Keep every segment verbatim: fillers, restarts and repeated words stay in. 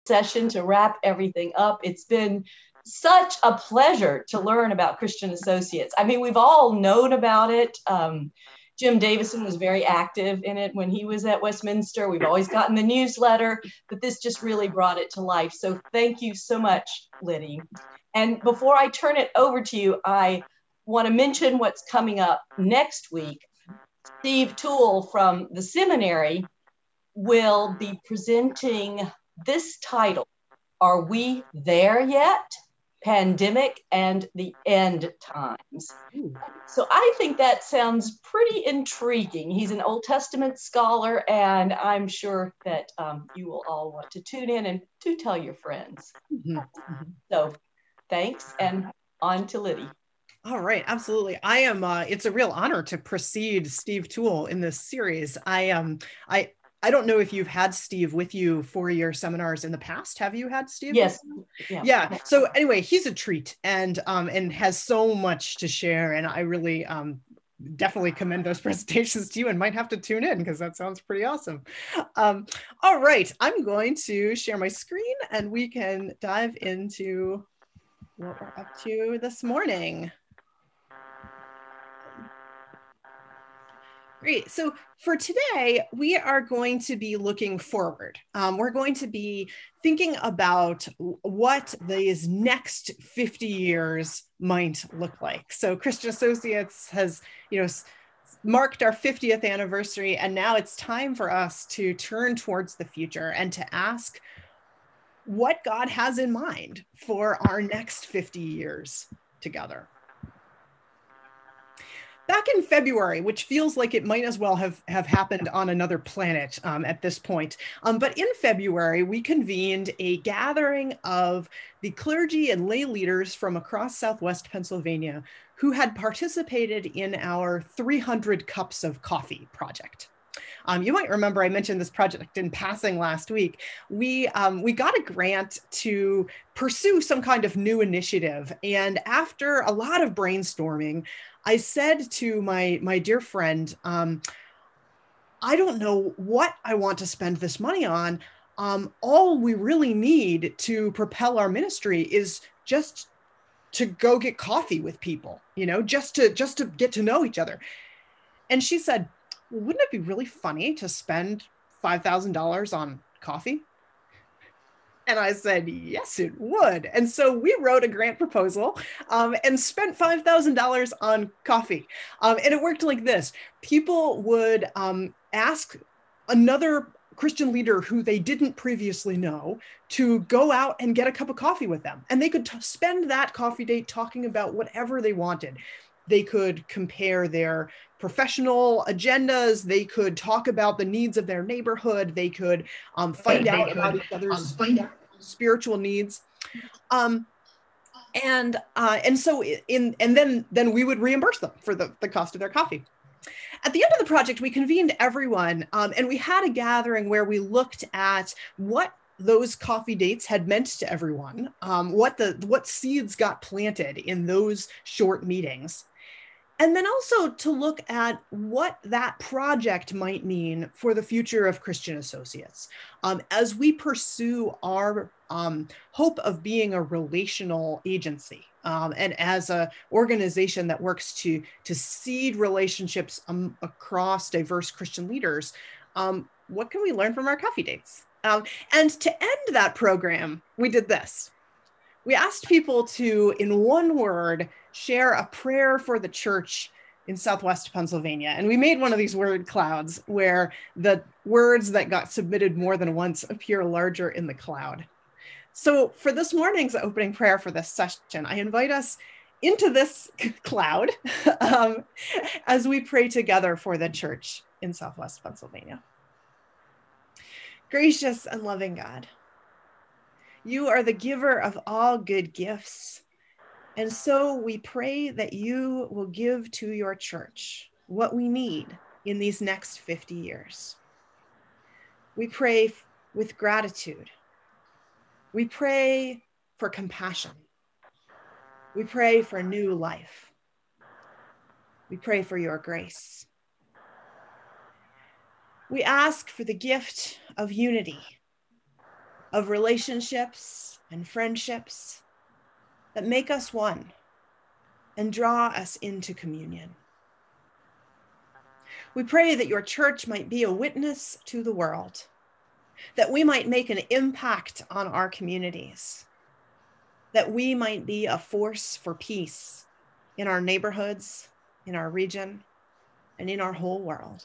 session to wrap everything up. It's been such a pleasure to learn about Christian Associates. I mean, we've all known about it. Um, Jim Davison was very active in it when he was at Westminster. We've always gotten the newsletter, but this just really brought it to life. So thank you so much, Liddy. And before I turn it over to you, I want to mention what's coming up next week. Steve Toole from the seminary will be presenting this title, Are We There Yet? Pandemic and the End Times. Ooh. So I think that sounds pretty intriguing. He's an Old Testament scholar, and I'm sure that um, you will all want to tune in and to tell your friends. Mm-hmm. Mm-hmm. So thanks, and on to Liddy. All right, absolutely. I am. Uh, it's a real honor to precede Steve Toole in this series. I um, I I don't know if you've had Steve with you for your seminars in the past. Have you had Steve? Yes. Yeah. yeah. So anyway, he's a treat, and um, and has so much to share, and I really um. definitely commend those presentations to you, and might have to tune in because that sounds pretty awesome. Um, all right, I'm going to share my screen and we can dive into what we're up to this morning. Great. So for today, we are going to be looking forward. Um, we're going to be thinking about what these next fifty years might look like. So Christian Associates has, you know, marked our fiftieth anniversary, and now it's time for us to turn towards the future and to ask what God has in mind for our next fifty years together. Back in February, which feels like it might as well have, have happened on another planet um, at this point, um, but in February, we convened a gathering of the clergy and lay leaders from across Southwest Pennsylvania who had participated in our three hundred Cups of Coffee project. Um, you might remember I mentioned this project in passing last week. We, um, we got a grant to pursue some kind of new initiative. And after a lot of brainstorming, I said to my, my dear friend, um, I don't know what I want to spend this money on. Um, all we really need to propel our ministry is just to go get coffee with people, you know, just to, just to get to know each other. And she said, wouldn't it be really funny to spend five thousand dollars on coffee? And I said, yes, it would. And so we wrote a grant proposal um, and spent five thousand dollars on coffee. Um, and it worked like this. People would um, ask another Christian leader who they didn't previously know to go out and get a cup of coffee with them. And they could t- spend that coffee date talking about whatever they wanted. They could compare their professional agendas. They could talk about the needs of their neighborhood. They could um, find they out could, about each other's um, find out. spiritual needs. Um, and uh, and so in and then then we would reimburse them for the, the cost of their coffee. At the end of the project, we convened everyone um, and we had a gathering where we looked at what those coffee dates had meant to everyone, um, what the what seeds got planted in those short meetings. And then also to look at what that project might mean for the future of Christian Associates. Um, as we pursue our um, hope of being a relational agency um, and as an organization that works to, to seed relationships um, across diverse Christian leaders, um, what can we learn from our coffee dates? Um, and to end that program, we did this. We asked people to, in one word, share a prayer for the church in Southwest Pennsylvania. And we made one of these word clouds where the words that got submitted more than once appear larger in the cloud. So for this morning's opening prayer for this session, I invite us into this cloud um, as we pray together for the church in Southwest Pennsylvania. Gracious and loving God, you are the giver of all good gifts. And so we pray that you will give to your church what we need in these next fifty years. We pray with gratitude. We pray for compassion. We pray for new life. We pray for your grace. We ask for the gift of unity, of relationships and friendships that make us one and draw us into communion. We pray that your church might be a witness to the world, that we might make an impact on our communities, that we might be a force for peace in our neighborhoods, in our region, and in our whole world.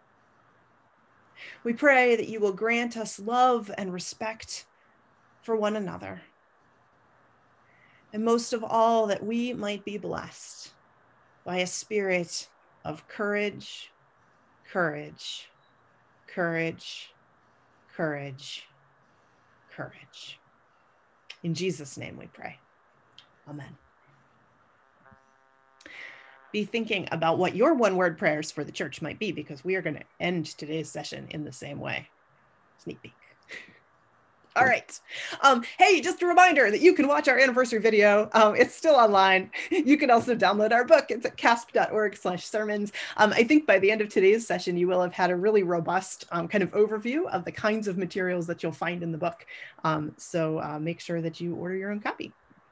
We pray that you will grant us love and respect for one another. And most of all, that we might be blessed by a spirit of courage, courage, courage, courage, courage. In Jesus' name we pray. Amen. Be thinking about what your one-word prayers for the church might be, because we are going to end today's session in the same way. Sneak peek. All right. Um, hey, just a reminder that you can watch our anniversary video. Um, it's still online. You can also download our book. It's at casp dot org slash sermons. Um, I think by the end of today's session, you will have had a really robust um, kind of overview of the kinds of materials that you'll find in the book. Um, so uh, make sure that you order your own copy.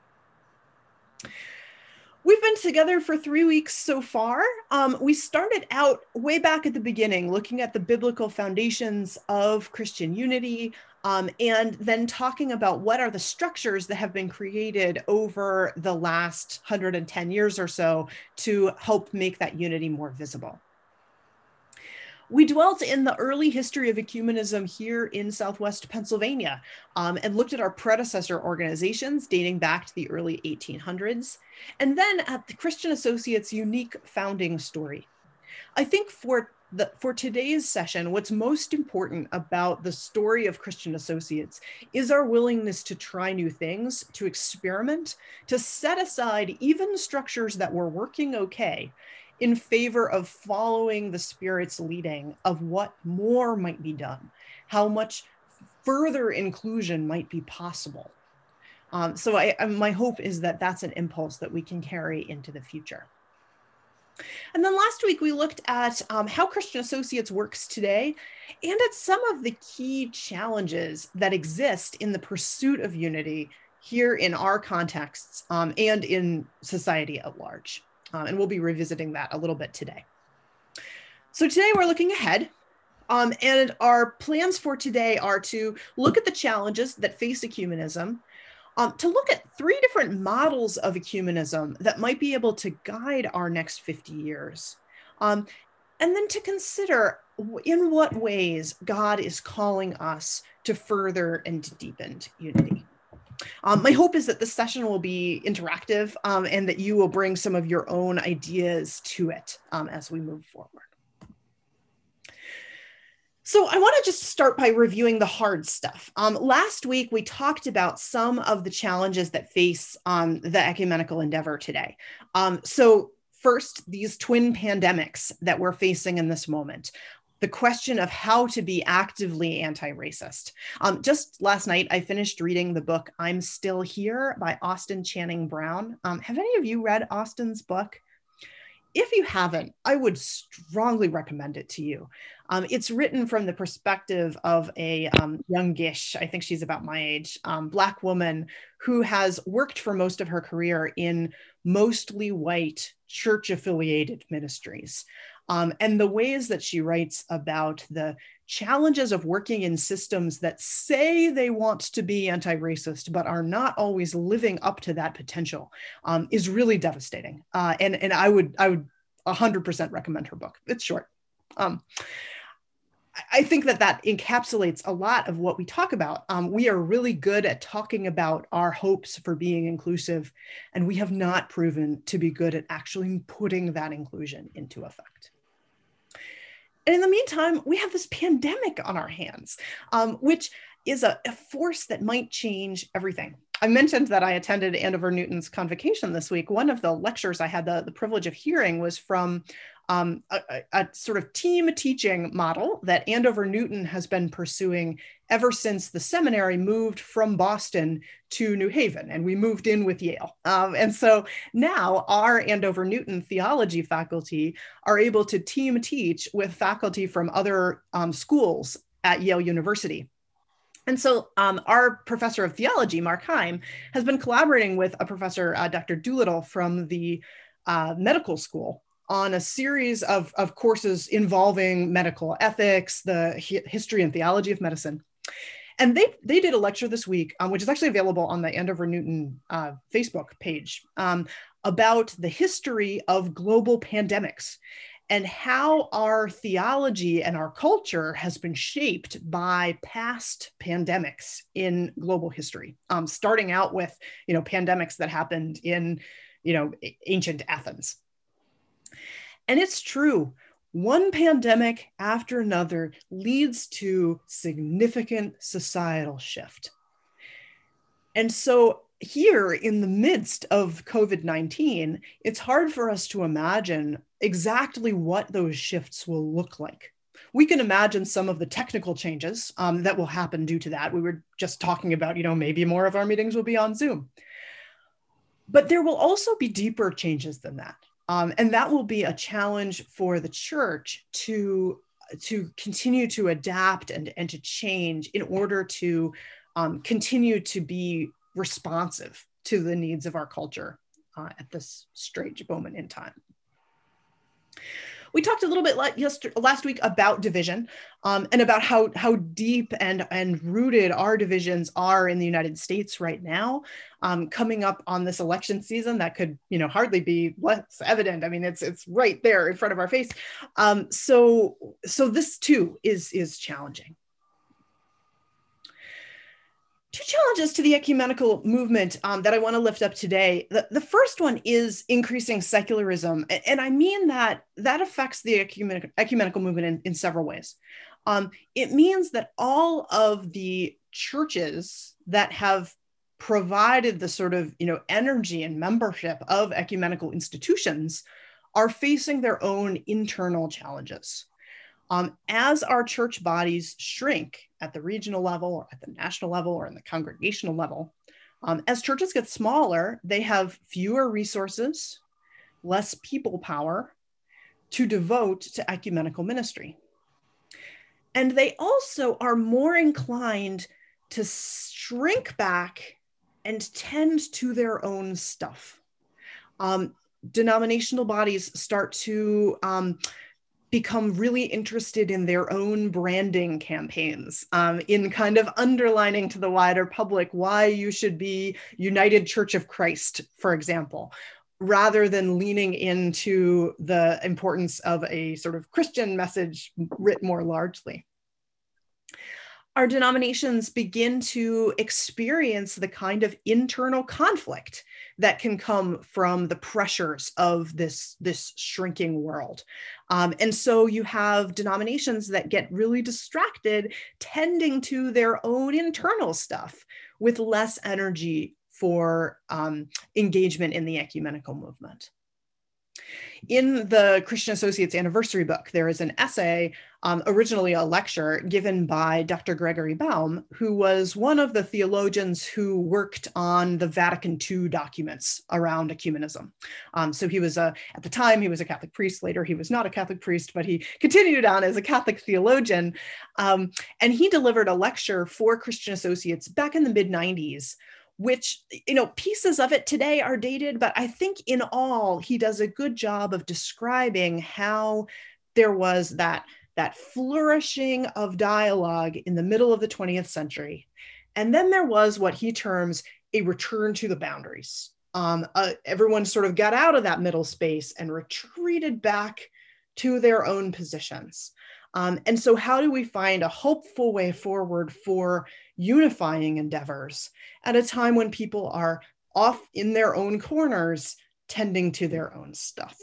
We've been together for three weeks so far. Um, we started out way back at the beginning, looking at the biblical foundations of Christian unity, um, and then talking about what are the structures that have been created over the last one hundred ten years or so to help make that unity more visible. We dwelt in the early history of ecumenism here in Southwest Pennsylvania um, and looked at our predecessor organizations dating back to the early eighteen hundreds, and then at the Christian Associates' unique founding story. I think for, the, for today's session, what's most important about the story of Christian Associates is our willingness to try new things, to experiment, to set aside even structures that were working okay, in favor of following the Spirit's leading of what more might be done, how much further inclusion might be possible. Um, so I, my hope is that that's an impulse that we can carry into the future. And then last week we looked at um, how Christian Associates works today and at some of the key challenges that exist in the pursuit of unity here in our contexts um, and in society at large. Um, and we'll be revisiting that a little bit today. So today we're looking ahead, um, and our plans for today are to look at the challenges that face ecumenism, um, to look at three different models of ecumenism that might be able to guide our next fifty years, um, and then to consider in what ways God is calling us to further and to deepen unity. Um, my hope is that this session will be interactive um, and that you will bring some of your own ideas to it um, as we move forward. So I want to just start by reviewing the hard stuff. Um, last week, we talked about some of the challenges that face um, the ecumenical endeavor today. Um, so first, these twin pandemics that we're facing in this moment. The question of how to be actively anti-racist. Um, just last night, I finished reading the book, I'm Still Here by Austin Channing Brown. Um, have any of you read Austin's book? If you haven't, I would strongly recommend it to you. Um, it's written from the perspective of a um, youngish, I think she's about my age, um, Black woman who has worked for most of her career in mostly white church-affiliated ministries. Um, and the ways that she writes about the challenges of working in systems that say they want to be anti-racist, but are not always living up to that potential um, is really devastating. Uh, and, and I would I would one hundred percent recommend her book. It's short. Um, I think that that encapsulates a lot of what we talk about. Um, we are really good at talking about our hopes for being inclusive, and we have not proven to be good at actually putting that inclusion into effect. And in the meantime, we have this pandemic on our hands, um, which is a, a force that might change everything. I mentioned that I attended Andover Newton's convocation this week. One of the lectures I had the, the privilege of hearing was from um, a, a, a sort of team teaching model that Andover Newton has been pursuing ever since the seminary moved from Boston to New Haven, and we moved in with Yale. Um, and so now our Andover Newton theology faculty are able to team teach with faculty from other um, schools at Yale University. And so um, our professor of theology, Mark Heim, has been collaborating with a professor, uh, Doctor Doolittle from the uh, medical school, on a series of, of courses involving medical ethics, the hi history and theology of medicine. And they, they did a lecture this week, um, which is actually available on the Andover Newton uh, Facebook page, um, about the history of global pandemics and how our theology and our culture has been shaped by past pandemics in global history, um, starting out with, you know, pandemics that happened in, you know, ancient Athens. And it's true, one pandemic after another leads to significant societal shift. And so here in the midst of COVID nineteen, it's hard for us to imagine exactly what those shifts will look like. We can imagine some of the technical changes um, that will happen due to that. We were just talking about, you know, maybe more of our meetings will be on Zoom. But there will also be deeper changes than that. Um, and that will be a challenge for the church to, to continue to adapt and, and to change in order to um, continue to be responsive to the needs of our culture uh, at this strange moment in time. We talked a little bit last week about division um, and about how, how deep and, and rooted our divisions are in the United States right now. Um, coming up on this election season, that could, you know, hardly be less evident. I mean, it's it's right there in front of our face. Um, so, so this too is, is challenging. Two challenges to the ecumenical movement um, that I want to lift up today. The, the first one is increasing secularism. And, and I mean that that affects the ecumenical, ecumenical movement in, in several ways. Um, it means that all of the churches that have provided the sort of, you know, energy and membership of ecumenical institutions are facing their own internal challenges. Um, as our church bodies shrink at the regional level or at the national level or in the congregational level, um, as churches get smaller, they have fewer resources, less people power to devote to ecumenical ministry. And they also are more inclined to shrink back and tend to their own stuff. Um, denominational bodies start to um, become really interested in their own branding campaigns, um, in kind of underlining to the wider public why you should be United Church of Christ, for example, rather than leaning into the importance of a sort of Christian message writ more largely. Our denominations begin to experience the kind of internal conflict that can come from the pressures of this, this shrinking world. Um, and so you have denominations that get really distracted tending to their own internal stuff with less energy for um, engagement in the ecumenical movement. In the Christian Associates Anniversary book, there is an essay, um, originally a lecture given by Doctor Gregory Baum, who was one of the theologians who worked on the Vatican Two documents around ecumenism. Um, so he was, a, at the time, he was a Catholic priest. Later, he was not a Catholic priest, but he continued on as a Catholic theologian. Um, and he delivered a lecture for Christian Associates back in the mid nineties, which, you know, pieces of it today are dated, but I think in all, he does a good job of describing how there was that, that flourishing of dialogue in the middle of the twentieth century. And then there was what he terms a return to the boundaries. Um, uh, everyone sort of got out of that middle space and retreated back to their own positions. Um, and so how do we find a hopeful way forward for unifying endeavors at a time when people are off in their own corners, tending to their own stuff?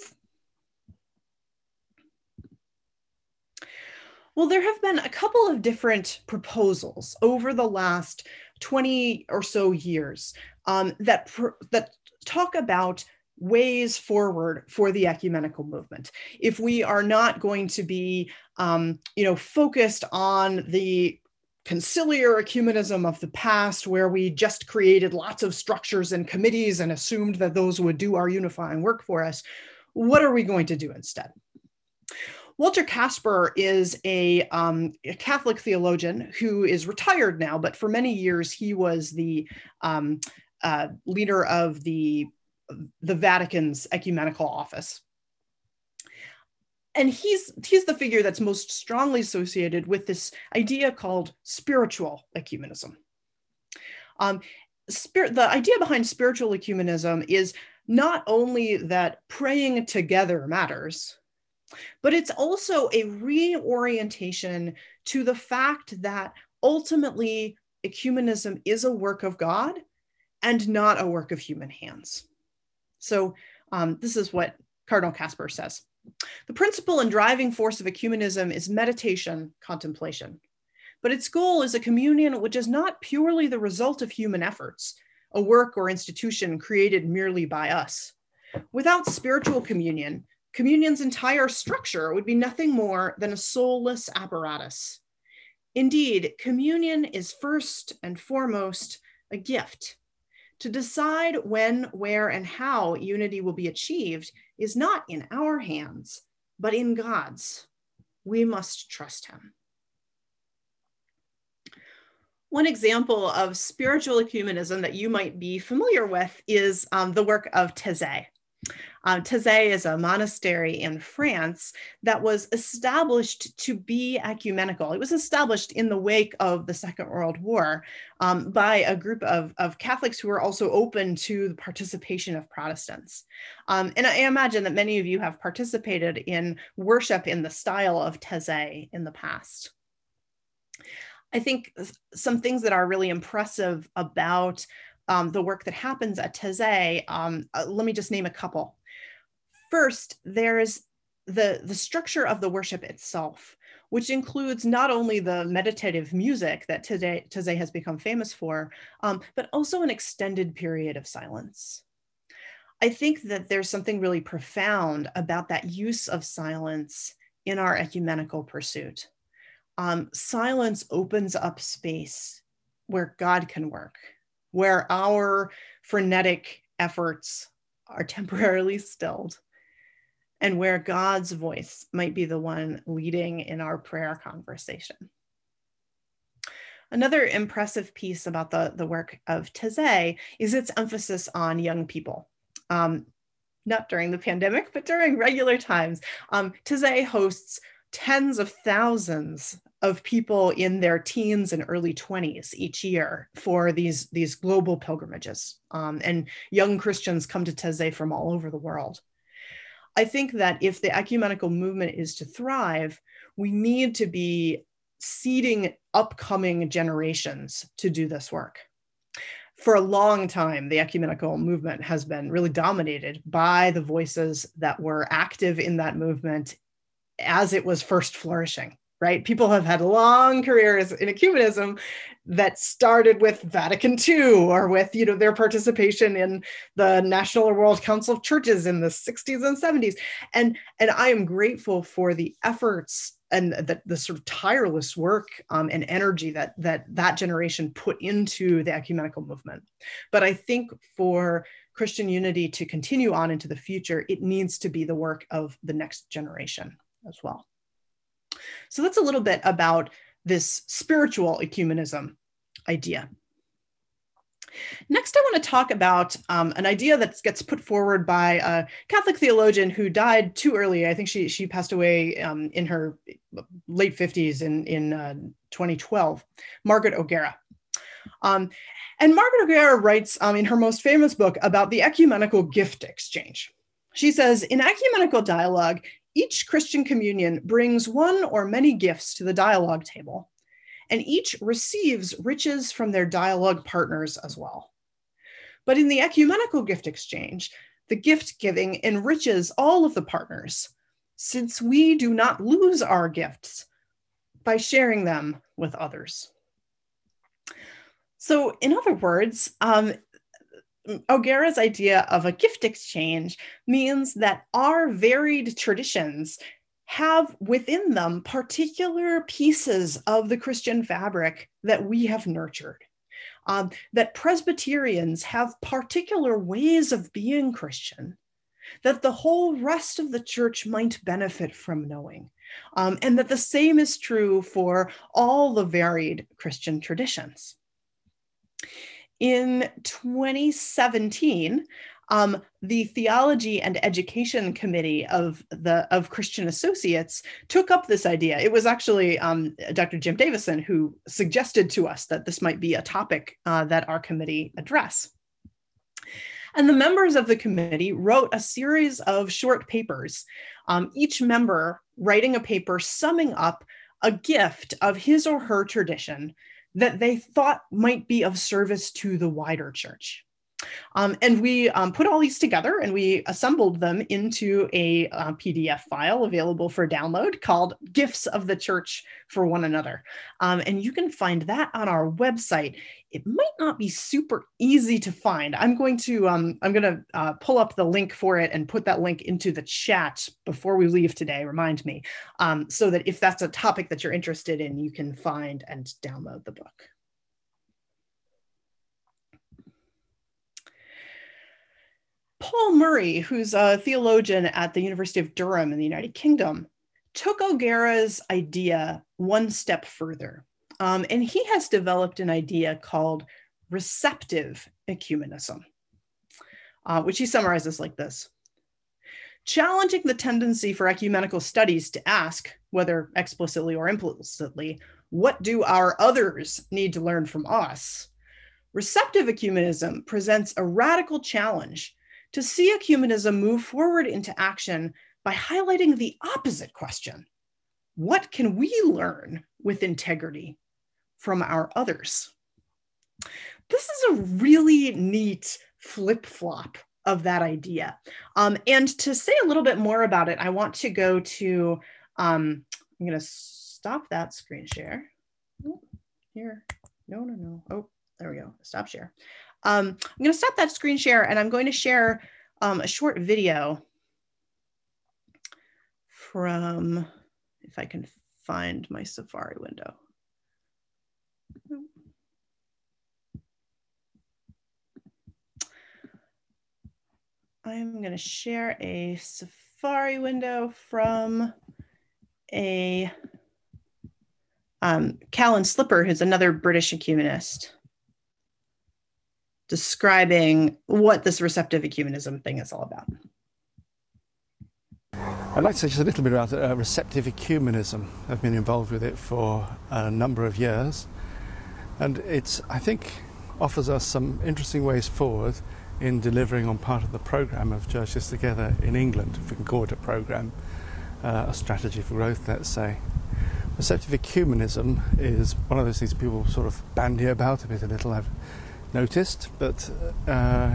Well, there have been a couple of different proposals over the last twenty or so years um, that, that talk about ways forward for the ecumenical movement. If we are not going to be, um, you know, focused on the conciliar ecumenism of the past, where we just created lots of structures and committees and assumed that those would do our unifying work for us, what are we going to do instead? Walter Kasper is a, um, a Catholic theologian who is retired now, but for many years he was the um, uh, leader of the, the Vatican's ecumenical office. And he's, he's the figure that's most strongly associated with this idea called spiritual ecumenism. Um, spirit, the idea behind spiritual ecumenism is not only that praying together matters, but it's also a reorientation to the fact that ultimately ecumenism is a work of God and not a work of human hands. So um, this is what Cardinal Kasper says. The principle and driving force of ecumenism is meditation, contemplation. But its goal is a communion which is not purely the result of human efforts, a work or institution created merely by us. Without spiritual communion, communion's entire structure would be nothing more than a soulless apparatus. Indeed, communion is first and foremost a gift. To decide when, where, and how unity will be achieved is not in our hands, but in God's. We must trust him. One example of spiritual ecumenism that you might be familiar with is um, the work of Taizé. Um, Taizé is a monastery in France that was established to be ecumenical. It was established in the wake of the Second World War um, by a group of, of Catholics who were also open to the participation of Protestants. Um, and I imagine that many of you have participated in worship in the style of Taizé in the past. I think some things that are really impressive about um, the work that happens at Taizé, um, uh, let me just name a couple. First, there's the, the structure of the worship itself, which includes not only the meditative music that Taizé, Taizé has become famous for, um, but also an extended period of silence. I think that there's something really profound about that use of silence in our ecumenical pursuit. Um, silence opens up space where God can work, where our frenetic efforts are temporarily stilled, and where God's voice might be the one leading in our prayer conversation. Another impressive piece about the, the work of Taizé is its emphasis on young people. Um, not during the pandemic, but during regular times. Um, Taizé hosts tens of thousands of people in their teens and early twenties each year for these, these global pilgrimages. Um, and young Christians come to Taizé from all over the world. I think that if the ecumenical movement is to thrive, we need to be seeding upcoming generations to do this work. For a long time, the ecumenical movement has been really dominated by the voices that were active in that movement as it was first flourishing, right? People have had long careers in ecumenism that started with Vatican Two or with, you know, their participation in the National or World Council of Churches in the sixties and seventies. And, and I am grateful for the efforts and the, the sort of tireless work um, and energy that, that that generation put into the ecumenical movement. But I think for Christian unity to continue on into the future, it needs to be the work of the next generation as well. So that's a little bit about this spiritual ecumenism idea. Next, I want to talk about um, an idea that gets put forward by a Catholic theologian who died too early. I think she, she passed away um, in her late fifties in, in uh, twenty twelve, Margaret O'Gara. Um, and Margaret O'Gara writes um, in her most famous book about the ecumenical gift exchange. She says, in ecumenical dialogue, each Christian communion brings one or many gifts to the dialogue table, and each receives riches from their dialogue partners as well. But in the ecumenical gift exchange, the gift giving enriches all of the partners, since we do not lose our gifts by sharing them with others. So in other words, um, O'Gara's idea of a gift exchange means that our varied traditions have within them particular pieces of the Christian fabric that we have nurtured. Um, that Presbyterians have particular ways of being Christian that the whole rest of the church might benefit from knowing. um, and that the same is true for all the varied Christian traditions. In twenty seventeen, um, the Theology and Education Committee of the of Christian Associates took up this idea. It was actually um, Doctor Jim Davison who suggested to us that this might be a topic uh, that our committee address. And the members of the committee wrote a series of short papers, um, each member writing a paper summing up a gift of his or her tradition that they thought might be of service to the wider church. Um, and we um, put all these together and we assembled them into a uh, P D F file available for download called Gifts of the Church for One Another. Um, and you can find that on our website. It might not be super easy to find. I'm going to um, I'm going to uh, pull up the link for it and put that link into the chat before we leave today, remind me, um, so that if that's a topic that you're interested in, you can find and download the book. Paul Murray, who's a theologian at the University of Durham in the United Kingdom, took O'Gara's idea one step further. Um, and he has developed an idea called receptive ecumenism, uh, which he summarizes like this. Challenging the tendency for ecumenical studies to ask, whether explicitly or implicitly, what do our others need to learn from us? Receptive ecumenism presents a radical challenge to see ecumenism move forward into action by highlighting the opposite question. What can we learn with integrity from our others? This is a really neat flip-flop of that idea. Um, and to say a little bit more about it, I want to go to, um, I'm gonna stop that screen share. Oh, here, no, no, no, oh, there we go, stop share. Um, I'm going to stop that screen share and I'm going to share um, a short video from, if I can find my Safari window. I'm going to share a Safari window from a um, Callan Slipper, who's another British ecumenist, describing what this receptive ecumenism thing is all about. I'd like to say just a little bit about uh, receptive ecumenism. I've been involved with it for a number of years, and it's, I think, offers us some interesting ways forward in delivering on part of the programme of Churches Together in England, if we can call it a programme, uh, a strategy for growth, let's say. Receptive ecumenism is one of those things people sort of bandy about a bit a little, I've noticed, but uh,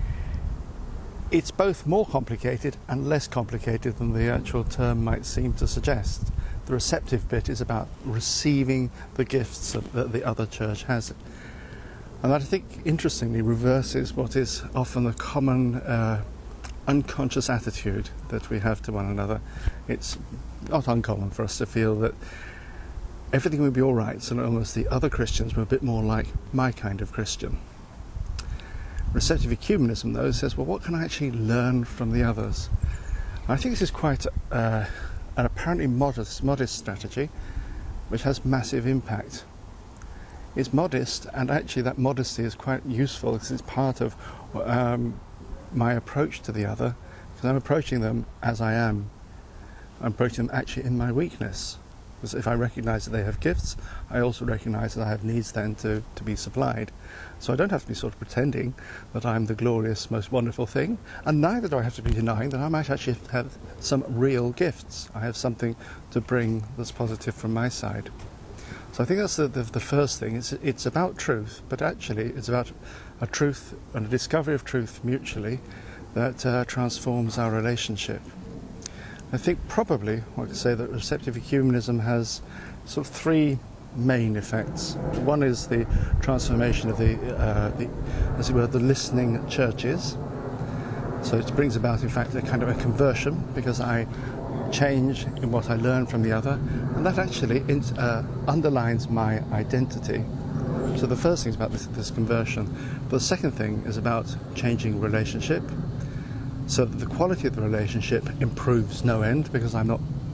it's both more complicated and less complicated than the actual term might seem to suggest. The receptive bit is about receiving the gifts that the other church has. And that, I think, interestingly reverses what is often the common uh, unconscious attitude that we have to one another. It's not uncommon for us to feel that everything would be all right so long as the other Christians were a bit more like my kind of Christian. Receptive ecumenism, though, says, well, what can I actually learn from the others? And I think this is quite uh, an apparently modest, modest strategy, which has massive impact. It's modest, and actually that modesty is quite useful because it's part of um, my approach to the other, because I'm approaching them as I am. I'm approaching them actually in my weakness. Because if I recognise that they have gifts, I also recognise that I have needs then to, to be supplied. So I don't have to be sort of pretending that I'm the glorious, most wonderful thing, and neither do I have to be denying that I might actually have some real gifts. I have something to bring that's positive from my side. So I think that's the, the, the first thing. It's, it's about truth, but actually it's about a truth and a discovery of truth mutually that uh, transforms our relationship. I think probably I could say that receptive ecumenism has sort of three main effects. One is the transformation of the, uh, the, as it were, the listening churches. So it brings about, in fact, a kind of a conversion because I change in what I learn from the other, and that actually uh, underlines my identity. So the first thing is about this, this conversion, but the second thing is about changing relationship, so that the quality of the relationship improves no end because I'm not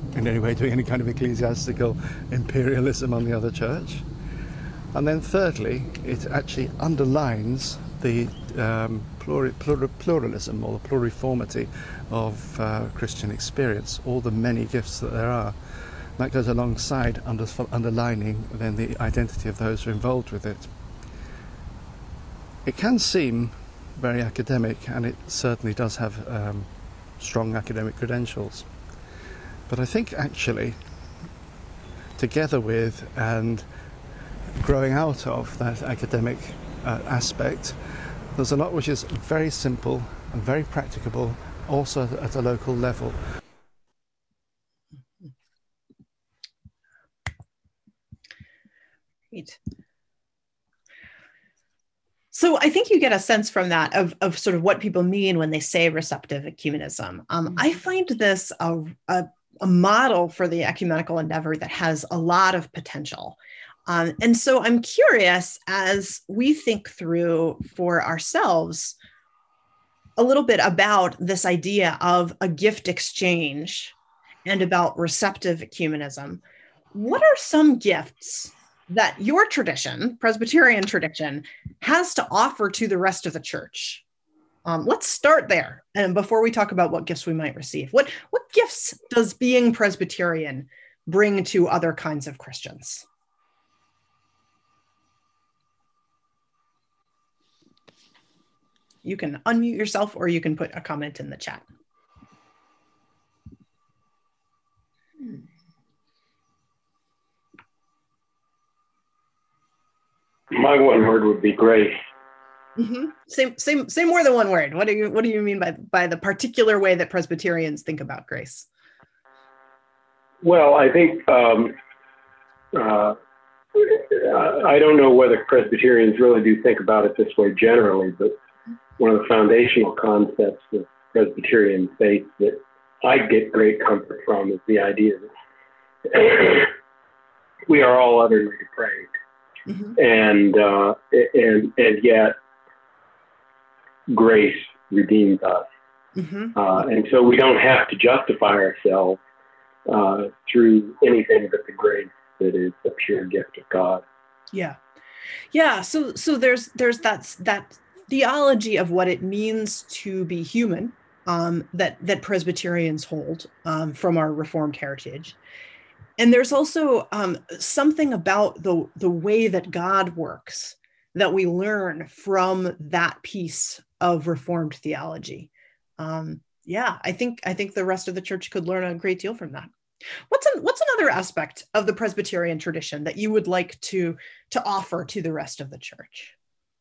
in any way doing any kind of ecclesiastical imperialism on the other church. And then thirdly, it actually underlines the um, pluri, pluri, pluralism or the pluriformity of uh, Christian experience, all the many gifts that there are. That goes alongside under, underlining then the identity of those who are involved with it. It can seem very academic, and it certainly does have um, strong academic credentials. But I think actually, together with and growing out of that academic uh, aspect, there's a lot which is very simple and very practicable, also at a local level. Great. So I think you get a sense from that of, of sort of what people mean when they say receptive ecumenism. Um, I find this a, a, a model for the ecumenical endeavor that has a lot of potential. Um, and so I'm curious, as we think through for ourselves a little bit about this idea of a gift exchange and about receptive ecumenism, what are some gifts that your tradition, Presbyterian tradition, has to offer to the rest of the church? Um, let's start there. And before we talk about what gifts we might receive, what, what gifts does being Presbyterian bring to other kinds of Christians? You can unmute yourself or you can put a comment in the chat. My one word would be grace. Mm-hmm. Say, say, say more than one word. What do you, what do you mean by, by the particular way that Presbyterians think about grace? Well, I think, um, uh, I don't know whether Presbyterians really do think about it this way generally, but one of the foundational concepts of Presbyterian faith that I get great comfort from is the idea that we are all utterly depraved. Mm-hmm. And, uh, and, and yet grace redeems us. Mm-hmm. Uh, and so we don't have to justify ourselves uh, through anything but the grace that is a pure gift of God. Yeah. Yeah. So, so there's, there's that, that theology of what it means to be human um, that, that Presbyterians hold um, from our Reformed heritage. And there's also um, something about the, the way that God works that we learn from that piece of Reformed theology. Um, yeah, I think I think the rest of the church could learn a great deal from that. What's an, what's another aspect of the Presbyterian tradition that you would like to, to offer to the rest of the church?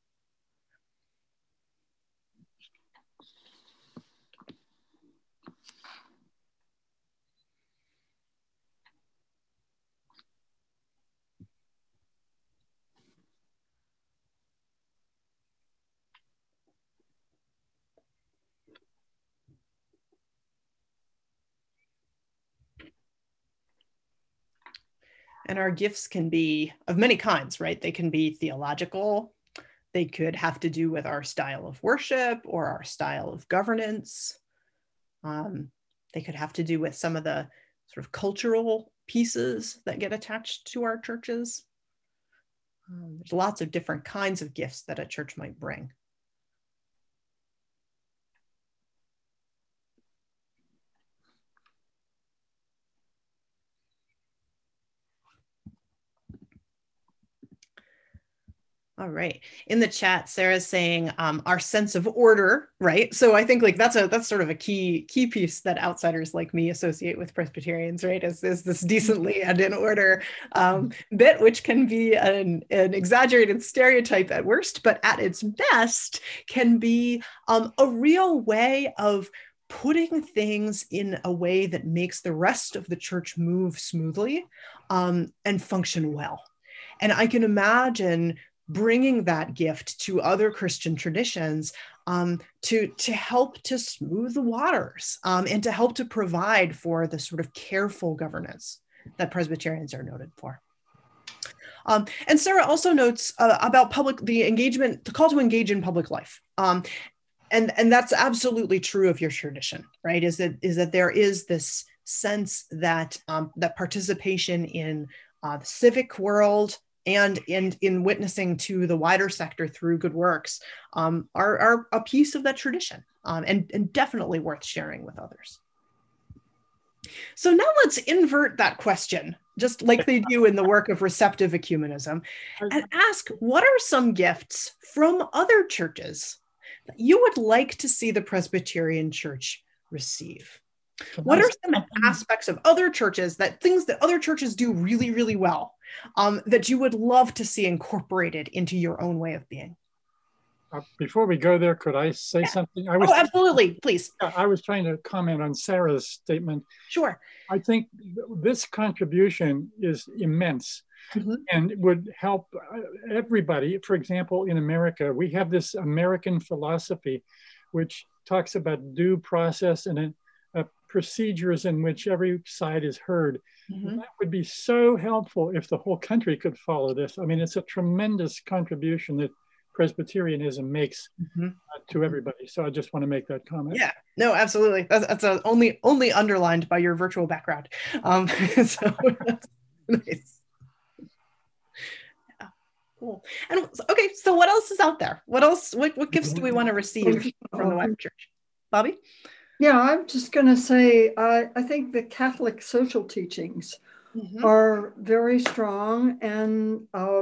And our gifts can be of many kinds, right? They can be theological. They could have to do with our style of worship or our style of governance. Um, they could have to do with some of the sort of cultural pieces that get attached to our churches. Um, there's lots of different kinds of gifts that a church might bring. All right. In the chat, Sarah's saying um, our sense of order, right? So I think like that's a that's sort of a key key piece that outsiders like me associate with Presbyterians, right? Is, is this decently and in order um, bit, which can be an, an exaggerated stereotype at worst, but at its best can be um, a real way of putting things in a way that makes the rest of the church move smoothly um, and function well. And I can imagine bringing that gift to other Christian traditions um, to, to help to smooth the waters um, and to help to provide for the sort of careful governance that Presbyterians are noted for. Um, and Sarah also notes uh, about public, the engagement, the call to engage in public life. Um, and, and that's absolutely true of your tradition, right? Is that, is that there is this sense that um, that participation in uh, the civic world and in, in witnessing to the wider sector through good works um, are, are a piece of that tradition, um, and, and definitely worth sharing with others. So now let's invert that question, just like they do in the work of receptive ecumenism, and ask, what are some gifts from other churches that you would like to see the Presbyterian Church receive? What are some aspects of other churches, that things that other churches do really, really well, um, that you would love to see incorporated into your own way of being? Uh, before we go there, could I say yeah. something? I was, oh, absolutely, please. I was trying to comment on Sarah's statement. Sure. I think this contribution is immense, mm-hmm. and would help everybody. For example, in America, we have this American philosophy, which talks about due process and a, a procedures in which every side is heard. Mm-hmm. That would be so helpful if the whole country could follow this. I mean, it's a tremendous contribution that Presbyterianism makes mm-hmm. uh, to everybody. So I just want to make that comment. Yeah, no, absolutely. That's, that's a, only only underlined by your virtual background. Um, so that's nice. Yeah, cool. And okay, so what else is out there? What else? What, what gifts do we want to receive from the wider church? Bobby? Yeah, I'm just going to say, I, I think the Catholic social teachings mm-hmm. are very strong, and uh,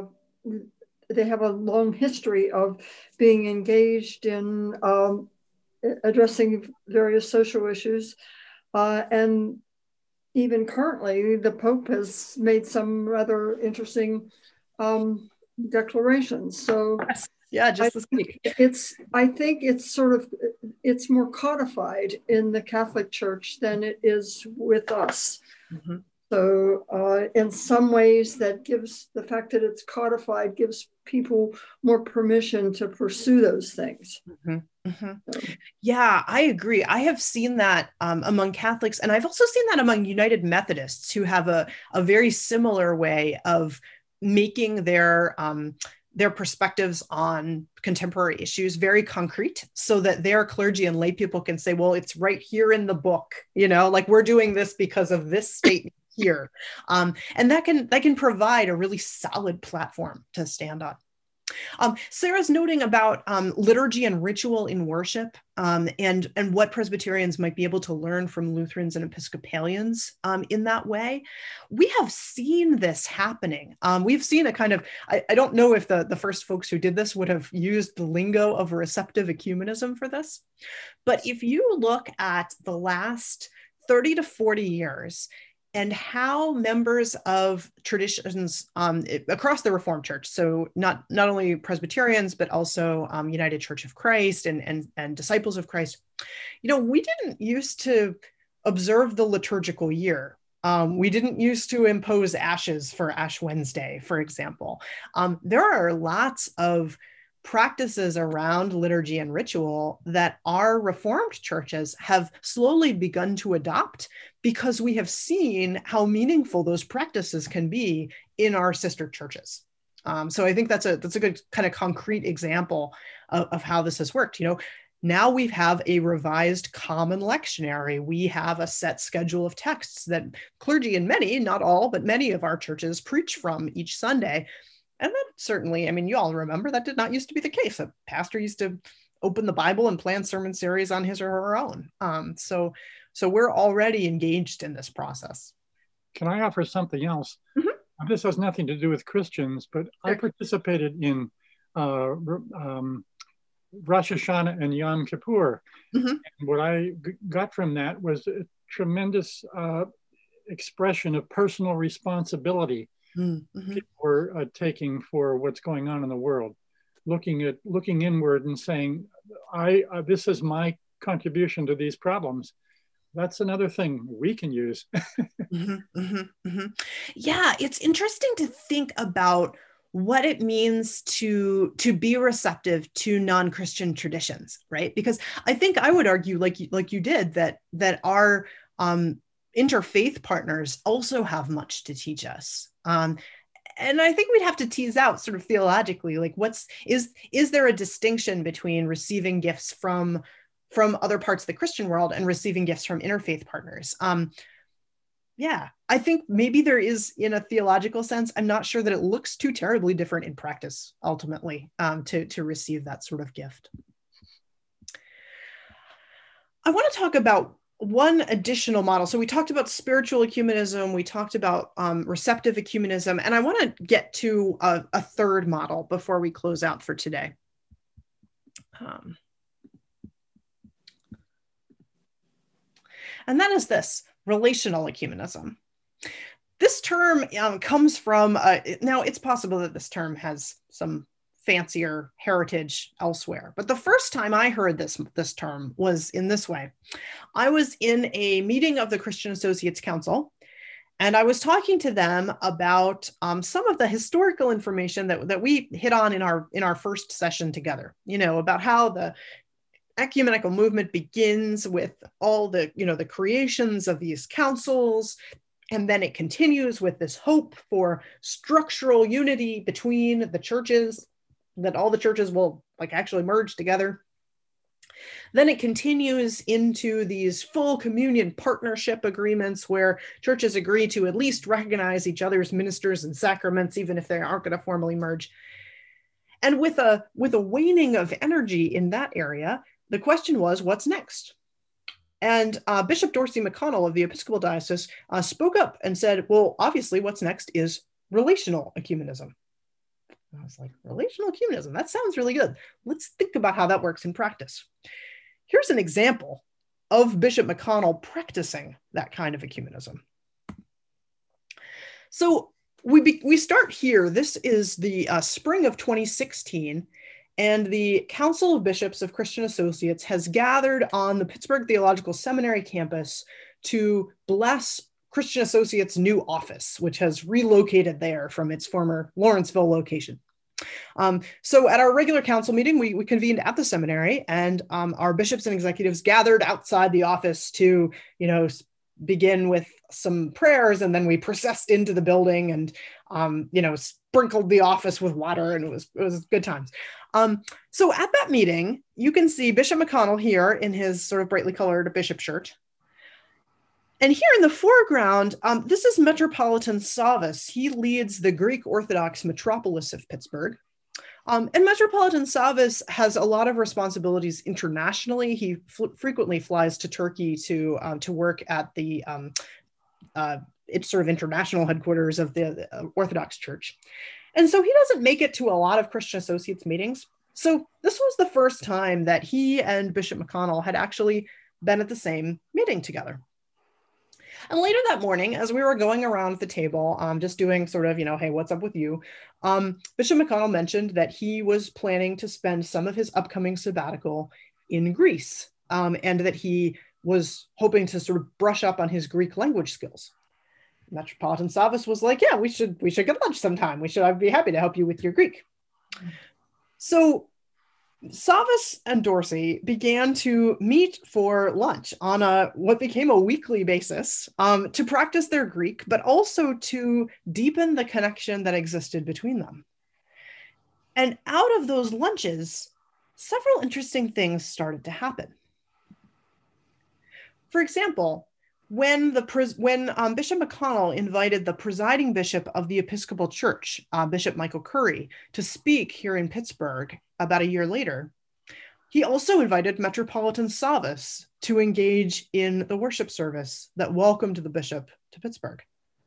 they have a long history of being engaged in um, addressing various social issues. Uh, and even currently, the Pope has made some rather interesting um, declarations. So yeah, just this week. It's, I think it's sort of, it's more codified in the Catholic Church than it is with us. Mm-hmm. So uh, in some ways that gives, the fact that it's codified gives people more permission to pursue those things. Mm-hmm. Mm-hmm. So. Yeah, I agree. I have seen that um, among Catholics, and I've also seen that among United Methodists, who have a, a very similar way of making their um, their perspectives on contemporary issues very concrete, so that their clergy and lay people can say, well, it's right here in the book, you know, like we're doing this because of this statement here. Um, and that can, that can provide a really solid platform to stand on. Um, Sarah's noting about um, liturgy and ritual in worship, um, and, and what Presbyterians might be able to learn from Lutherans and Episcopalians um, in that way. We have seen this happening. Um, we've seen a kind of, I, I don't know if the, the first folks who did this would have used the lingo of receptive ecumenism for this, but if you look at the last thirty to forty years, and how members of traditions um, across the Reformed Church, so not, not only Presbyterians, but also um, United Church of Christ and, and, and Disciples of Christ, you know, we didn't used to observe the liturgical year. Um, we didn't used to impose ashes for Ash Wednesday, for example. Um, there are lots of practices around liturgy and ritual that our Reformed churches have slowly begun to adopt, because we have seen how meaningful those practices can be in our sister churches. Um, so I think that's a that's a good kind of concrete example of, of how this has worked. You know, now we have a revised common lectionary. We have a set schedule of texts that clergy in many, not all, but many of our churches preach from each Sunday. And that certainly, I mean, you all remember that did not used to be the case. A pastor used to open the Bible and plan sermon series on his or her own. Um, so, so we're already engaged in this process. Can I offer something else? Mm-hmm. This has nothing to do with Christians, but sure. I participated in uh, um, Rosh Hashanah and Yom Kippur. Mm-hmm. And what I g- got from that was a tremendous uh, expression of personal responsibility. Mm-hmm. People were uh, taking for what's going on in the world, looking at looking inward and saying, "I uh, this is my contribution to these problems." That's another thing we can use. mm-hmm, mm-hmm, mm-hmm. Yeah, it's interesting to think about what it means to to be receptive to non-Christian traditions, right? Because I think I would argue, like you, like you did, that that our um, interfaith partners also have much to teach us. Um, and I think we'd have to tease out sort of theologically, like what's, is, is there a distinction between receiving gifts from, from other parts of the Christian world and receiving gifts from interfaith partners? Um, Yeah, I think maybe there is, in a theological sense, I'm not sure that it looks too terribly different in practice, ultimately, um, to, to receive that sort of gift. I want to talk about one additional model. So we talked about spiritual ecumenism, we talked about um, receptive ecumenism, and I want to get to a, a third model before we close out for today. Um, and that is this, relational ecumenism. This term um, comes from, uh, now it's possible that this term has some fancier heritage elsewhere, but the first time I heard this, this term was in this way. I was in a meeting of the Christian Associates Council, and I was talking to them about um, some of the historical information that, that we hit on in our, in our first session together, you know, about how the ecumenical movement begins with all the, you know, the creations of these councils, and then it continues with this hope for structural unity between the churches, that all the churches will like actually merge together. Then it continues into these full communion partnership agreements where churches agree to at least recognize each other's ministers and sacraments, even if they aren't going to formally merge. And with a, with a waning of energy in that area, the question was, what's next? And uh, Bishop Dorsey McConnell of the Episcopal Diocese uh, spoke up and said, well, obviously what's next is relational ecumenism. I was like, relational ecumenism, that sounds really good. Let's think about how that works in practice. Here's an example of Bishop McConnell practicing that kind of ecumenism. So we, be, we start here. This is the uh, spring of twenty sixteen, and the Council of Bishops of Christian Associates has gathered on the Pittsburgh Theological Seminary campus to bless Christian Associates' new office, which has relocated there from its former Lawrenceville location. Um, so at our regular council meeting, we, we convened at the seminary, and um, our bishops and executives gathered outside the office to, you know, begin with some prayers, and then we processed into the building and, um, you know, sprinkled the office with water, and it was, it was good times. Um, so at that meeting, you can see Bishop McConnell here in his sort of brightly colored bishop shirt. And here in the foreground, um, this is Metropolitan Savas. He leads the Greek Orthodox metropolis of Pittsburgh. Um, and Metropolitan Savas has a lot of responsibilities internationally. He frequently flies to Turkey to, um, to work at the um, uh, it's sort of international headquarters of the uh, Orthodox Church. And so he doesn't make it to a lot of Christian Associates meetings. So this was the first time that he and Bishop McConnell had actually been at the same meeting together. And later that morning, as we were going around the table, um, just doing sort of, you know, hey, what's up with you? Um, Bishop McConnell mentioned that he was planning to spend some of his upcoming sabbatical in Greece, um, and that he was hoping to sort of brush up on his Greek language skills. Metropolitan Savas was like, yeah, we should, we should get lunch sometime. We should, I'd be happy to help you with your Greek. So Savas and Dorsey began to meet for lunch on a what became a weekly basis um, to practice their Greek, but also to deepen the connection that existed between them. And out of those lunches, several interesting things started to happen. For example, when the when um, Bishop McConnell invited the presiding bishop of the Episcopal Church, uh, Bishop Michael Curry, to speak here in Pittsburgh about a year later, he also invited Metropolitan Savas to engage in the worship service that welcomed the bishop to Pittsburgh.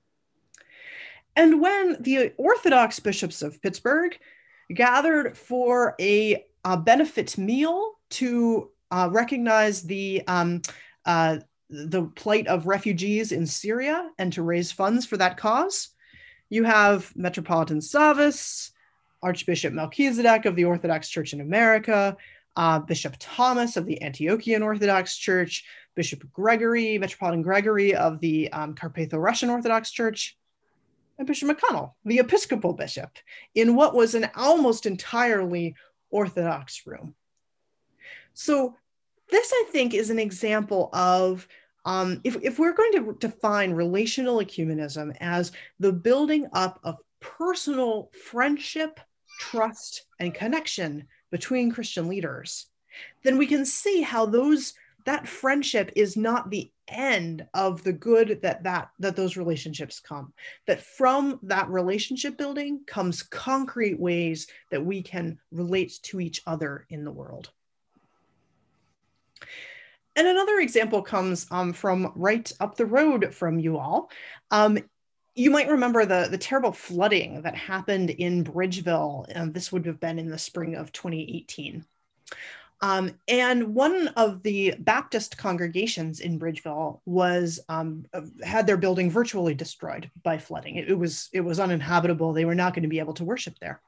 And when the Orthodox bishops of Pittsburgh gathered for a, a benefit meal to uh, recognize the um, uh, the plight of refugees in Syria and to raise funds for that cause, you have Metropolitan Savas, Archbishop Melchizedek of the Orthodox Church in America, uh, Bishop Thomas of the Antiochian Orthodox Church, Bishop Gregory, Metropolitan Gregory of the um, Carpatho-Russian Orthodox Church, and Bishop McConnell, the Episcopal bishop, in what was an almost entirely Orthodox room. So this, I think, is an example of, um, if, if we're going to define relational ecumenism as the building up of personal friendship, trust, and connection between Christian leaders, then we can see how those that friendship is not the end of the good that, that, that those relationships come. That from that relationship building comes concrete ways that we can relate to each other in the world. And another example comes um, from right up the road from you all. Um, you might remember the, the terrible flooding that happened in Bridgeville. And this would have been in the spring of twenty eighteen. Um, and one of the Baptist congregations in Bridgeville was um, had their building virtually destroyed by flooding. It, it was it was uninhabitable. They were not going to be able to worship there.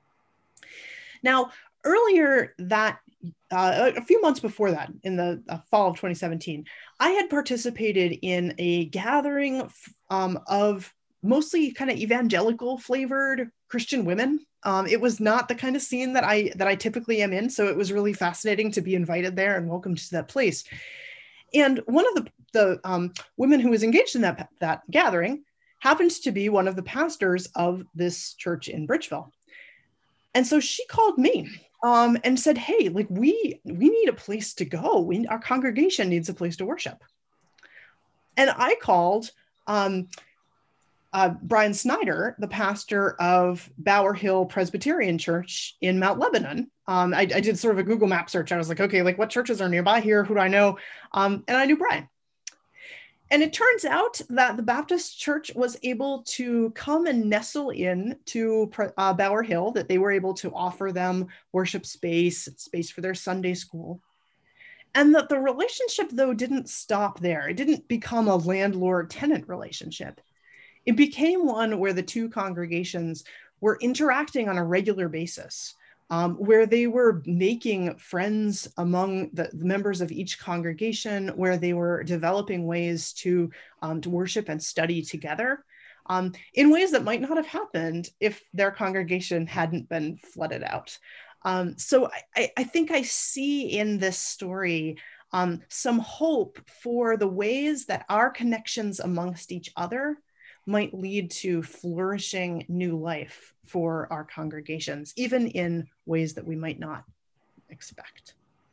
Now, earlier that uh, a few months before that, in the uh, fall of twenty seventeen, I had participated in a gathering um, of mostly kind of evangelical flavored Christian women. Um, it was not the kind of scene that I that I typically am in, so it was really fascinating to be invited there and welcomed to that place. And one of the, the um, women who was engaged in that, that gathering happened to be one of the pastors of this church in Bridgeville. And so she called me um, and said, hey, like we, we need a place to go. We, our congregation needs a place to worship. And I called um, Uh, Brian Snyder, the pastor of Bower Hill Presbyterian Church in Mount Lebanon. Um, I, I did sort of a Google map search. I was like, okay, like what churches are nearby here? Who do I know? Um, and I knew Brian. And it turns out that the Baptist church was able to come and nestle in to uh, Bower Hill, that they were able to offer them worship space, space for their Sunday school. And that the relationship, though, didn't stop there. It didn't become a landlord-tenant relationship. It became one where the two congregations were interacting on a regular basis, um, where they were making friends among the, the members of each congregation, where they were developing ways to, um, to worship and study together um, in ways that might not have happened if their congregation hadn't been flooded out. Um, so I, I think I see in this story um, some hope for the ways that our connections amongst each other might lead to flourishing new life for our congregations, even in ways that we might not expect.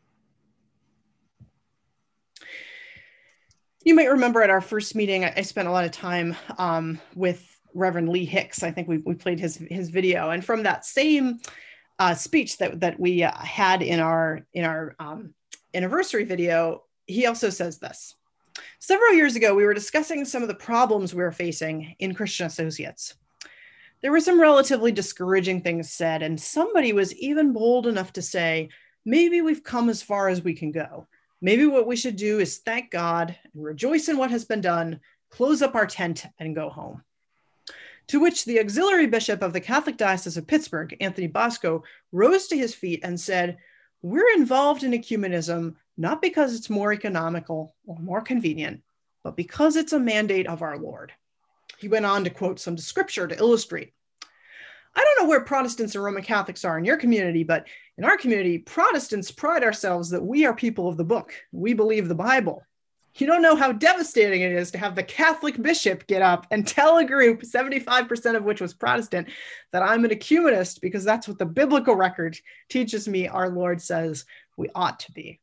You might remember at our first meeting, I spent a lot of time um, with Reverend Lee Hicks. I think we, we played his, his video. And from that same uh, speech that, that we uh, had in our, in our um, anniversary video, he also says this. Several years ago, we were discussing some of the problems we were facing in Christian Associates. There were some relatively discouraging things said, and somebody was even bold enough to say, maybe we've come as far as we can go. Maybe what we should do is thank God and rejoice in what has been done, close up our tent and go home. To which the auxiliary bishop of the Catholic Diocese of Pittsburgh, Anthony Bosco, rose to his feet and said, we're involved in ecumenism not because it's more economical or more convenient, but because it's a mandate of our Lord. He went on to quote some scripture to illustrate. I don't know where Protestants and Roman Catholics are in your community, but in our community, Protestants pride ourselves that we are people of the book. We believe the Bible. You don't know how devastating it is to have the Catholic bishop get up and tell a group, seventy-five percent of which was Protestant, that I'm an ecumenist because that's what the biblical record teaches me our Lord says we ought to be.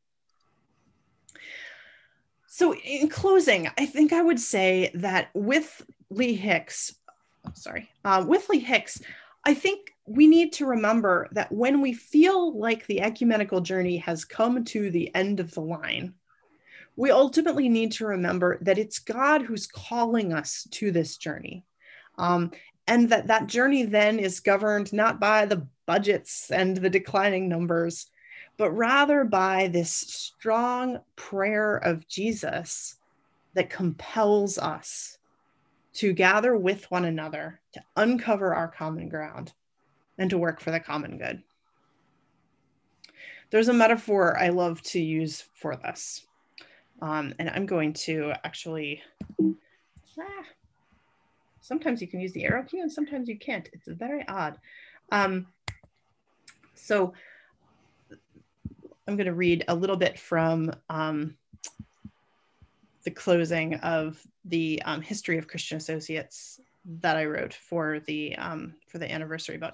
So in closing, I think I would say that with Lee Hicks, oh, sorry, uh, with Lee Hicks, I think we need to remember that when we feel like the ecumenical journey has come to the end of the line, we ultimately need to remember that it's God who's calling us to this journey. Um, and that that journey then is governed not by the budgets and the declining numbers, but rather by this strong prayer of Jesus that compels us to gather with one another, to uncover our common ground, and to work for the common good. There's a metaphor I love to use for this. Um, and I'm going to actually, ah, sometimes you can use the arrow key and sometimes you can't. It's very odd. Um, so I'm going to read a little bit from um, the closing of the um, History of Christian Associates that I wrote for the, um, for the anniversary book.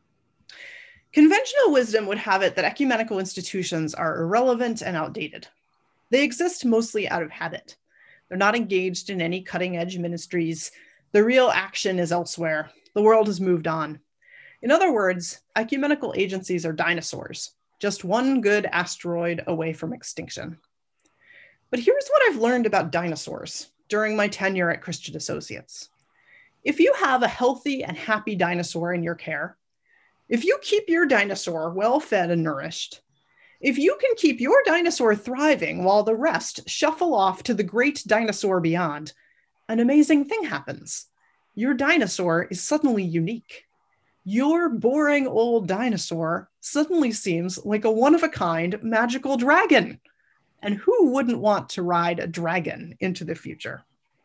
Conventional wisdom would have it that ecumenical institutions are irrelevant and outdated. They exist mostly out of habit. They're not engaged in any cutting-edge ministries. The real action is elsewhere. The world has moved on. In other words, ecumenical agencies are dinosaurs, just one good asteroid away from extinction. But here's what I've learned about dinosaurs during my tenure at Christian Associates. If you have a healthy and happy dinosaur in your care, if you keep your dinosaur well-fed and nourished, if you can keep your dinosaur thriving while the rest shuffle off to the great dinosaur beyond, an amazing thing happens. Your dinosaur is suddenly unique. Your boring old dinosaur suddenly seems like a one-of-a-kind magical dragon. And who wouldn't want to ride a dragon into the future?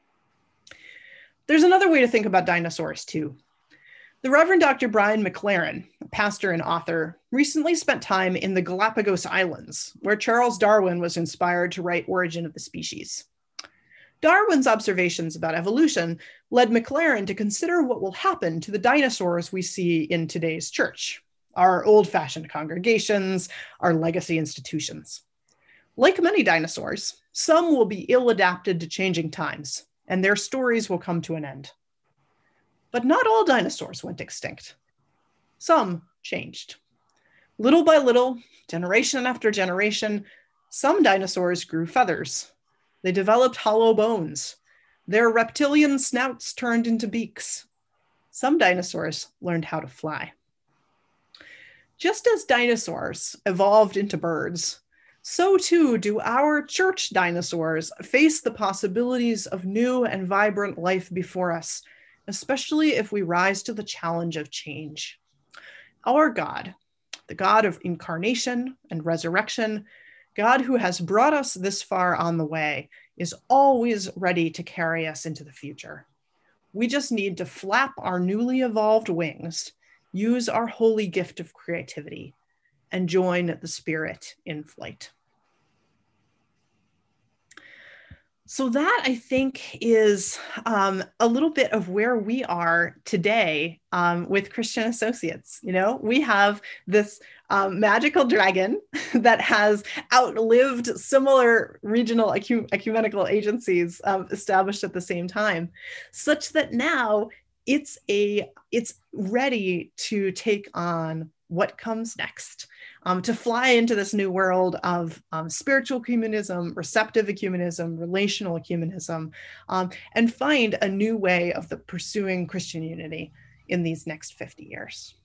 There's another way to think about dinosaurs too. The Reverend Doctor Brian McLaren, a pastor and author, recently spent time in the Galapagos Islands, where Charles Darwin was inspired to write Origin of the Species. Darwin's observations about evolution led McLaren to consider what will happen to the dinosaurs we see in today's church, our old-fashioned congregations, our legacy institutions. Like many dinosaurs, some will be ill-adapted to changing times, and their stories will come to an end. But not all dinosaurs went extinct. Some changed. Little by little, generation after generation, some dinosaurs grew feathers. They developed hollow bones. Their reptilian snouts turned into beaks. Some dinosaurs learned how to fly. Just as dinosaurs evolved into birds, so too do our church dinosaurs face the possibilities of new and vibrant life before us, especially if we rise to the challenge of change. Our God, the God of incarnation and resurrection, God who has brought us this far on the way, is always ready to carry us into the future. We just need to flap our newly evolved wings, use our holy gift of creativity, and join the Spirit in flight. So that, I think, is um, a little bit of where we are today um, with Christian Associates. You know, we have this um, magical dragon that has outlived similar regional ecu- ecumenical agencies um, established at the same time, such that now it's a it's ready to take on what comes next, um, to fly into this new world of um, spiritual ecumenism, receptive ecumenism, relational ecumenism, um, and find a new way of the pursuing Christian unity in these next fifty years.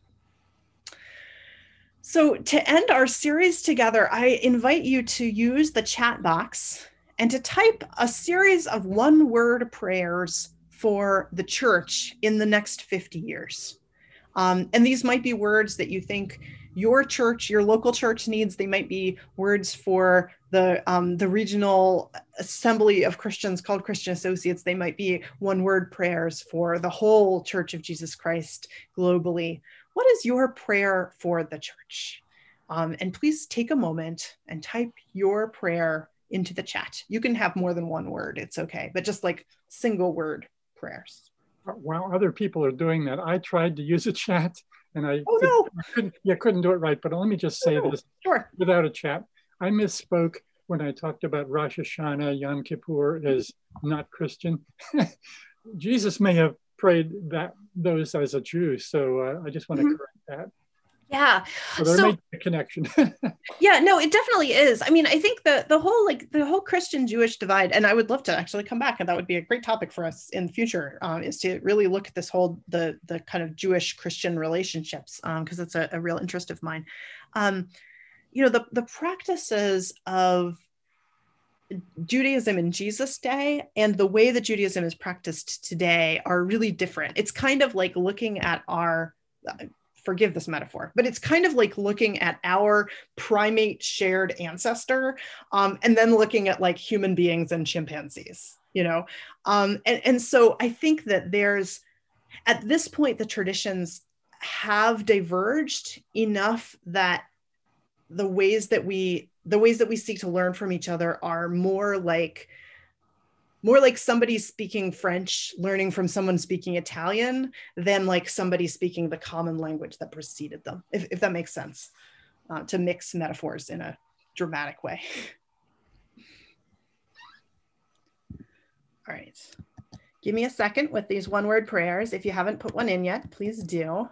So to end our series together, I invite you to use the chat box and to type a series of one-word prayers for the church in the next fifty years. Um, and these might be words that you think your church, your local church needs. They might be words for the, um, the regional assembly of Christians called Christian Associates. They might be one-word prayers for the whole Church of Jesus Christ globally. What is your prayer for the church? Um, and please take a moment and type your prayer into the chat. You can have more than one word, it's okay, but just like single word prayers. While other people are doing that, I tried to use a chat and I, oh, no. I couldn't, yeah, couldn't do it right. But let me just say oh, this sure. without a chat. I misspoke when I talked about Rosh Hashanah, Yom Kippur as not Christian. Jesus may have prayed that those as a Jew. So uh, I just want to mm-hmm. correct that. Yeah. So there so, may be a connection. yeah, no, it definitely is. I mean, I think the the whole like the whole Christian Jewish divide, and I would love to actually come back, and that would be a great topic for us in the future, um, is to really look at this whole the the kind of Jewish Christian relationships, because um, it's a, a real interest of mine. Um, you know, the the practices of Judaism in Jesus' day and the way that Judaism is practiced today are really different. It's kind of like looking at our uh, forgive this metaphor, but it's kind of like looking at our primate shared ancestor um, and then looking at like human beings and chimpanzees, you know? Um, and, and so I think that there's, at this point, the traditions have diverged enough that the ways that we, the ways that we seek to learn from each other are more like more like somebody speaking French, learning from someone speaking Italian, than like somebody speaking the common language that preceded them, if, if that makes sense, uh, to mix metaphors in a dramatic way. All right. Give me a second with these one-word prayers. If you haven't put one in yet, please do.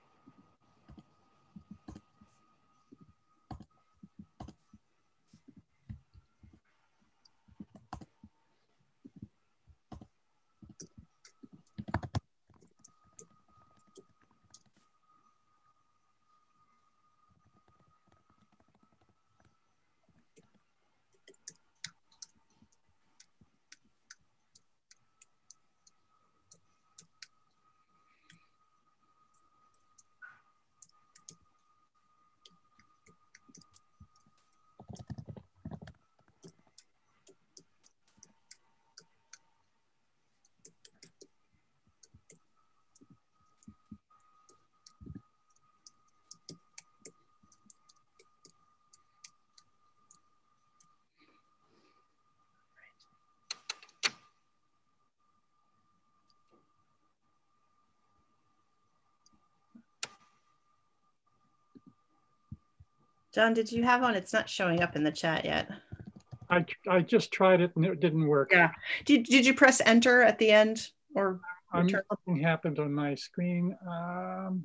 John, did you have one? It's not showing up in the chat yet. I, I just tried it and it didn't work. Yeah. Did, did you press enter at the end? Or I'm, something happened on my screen. Um,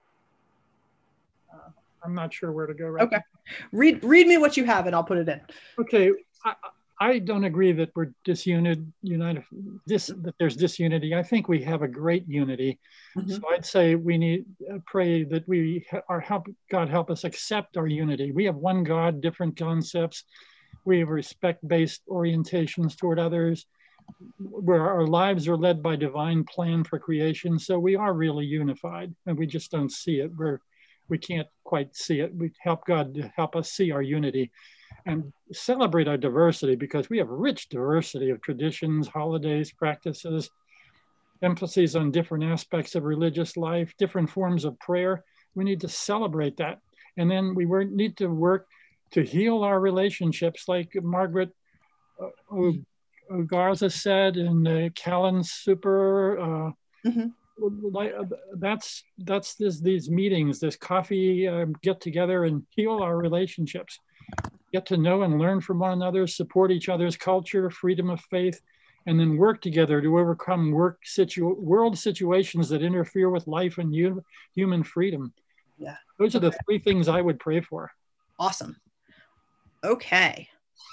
uh, I'm not sure where to go right Okay. now. Read, read me what you have and I'll put it in. Okay. I, I don't agree that we're disuned, united, dis, that there's disunity. I think we have a great unity. Mm-hmm. So I'd say we need uh, pray that we are help God help us accept our unity. We have one God, different concepts. We have respect-based orientations toward others, where our lives are led by divine plan for creation. So we are really unified, and we just don't see it. We're we can't quite see it. We help God to help us see our unity and celebrate our diversity, because we have rich diversity of traditions, holidays, practices, emphases on different aspects of religious life, different forms of prayer. We need to celebrate that. And then we need to work to heal our relationships, like Margaret uh, Garza said in uh, Callan's Super. Uh, mm-hmm. Like, uh, that's that's this, these meetings, this coffee uh, get together and heal our relationships. Get to know and learn from one another, support each other's culture, freedom of faith, and then work together to overcome work situ world situations that interfere with life and hu human freedom. Yeah, those are okay. the three things I would pray for. Awesome. Okay.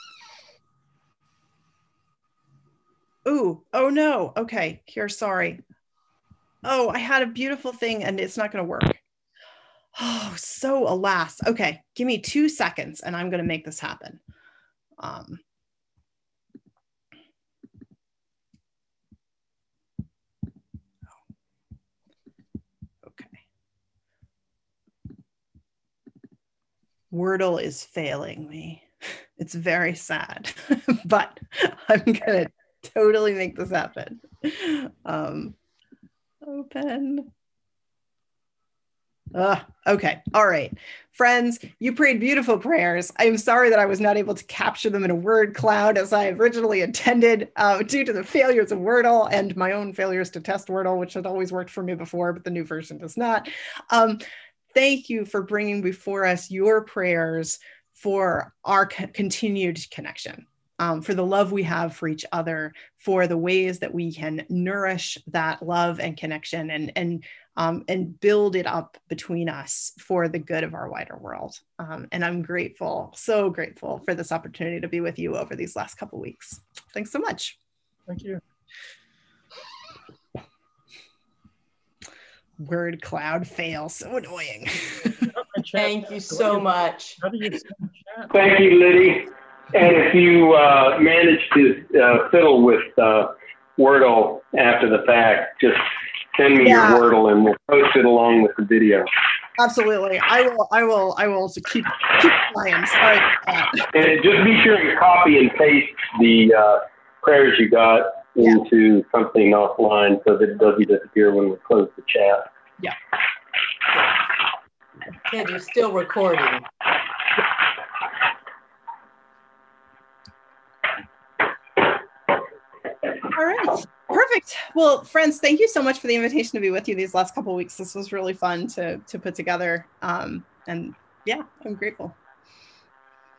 Ooh, oh no. Okay, here, sorry. Oh, I had a beautiful thing and it's not going to work. Oh, so alas. Okay, give me two seconds and I'm going to make this happen. Um, okay. Wordle is failing me. It's very sad, but I'm going to totally make this happen. Um, open. Uh, okay. All right. Friends, you prayed beautiful prayers. I'm sorry that I was not able to capture them in a word cloud as I originally intended uh, due to the failures of Wordle and my own failures to test Wordle, which had always worked for me before, but the new version does not. Um, thank you for bringing before us your prayers for our co- continued connection. Um, for the love we have for each other, for the ways that we can nourish that love and connection and, and, um, and build it up between us for the good of our wider world. Um, and I'm grateful, so grateful for this opportunity to be with you over these last couple of weeks. Thanks so much. Thank you. Word cloud fail, so annoying. Thank you so much. Thank you, Liddy. And if you uh, manage to uh, fiddle with uh, Wordle after the fact, just send me yeah. your Wordle and we'll post it along with the video. Absolutely. I will, I will, I will also keep, keep trying. Sorry about that. And just be sure to copy and paste the uh, prayers you got into yeah. something offline so that it doesn't disappear when we close the chat. Yeah. And you're still recording. All right, perfect. Well, friends, thank you so much for the invitation to be with you these last couple of weeks. This was really fun to, to put together. Um, and yeah, I'm grateful.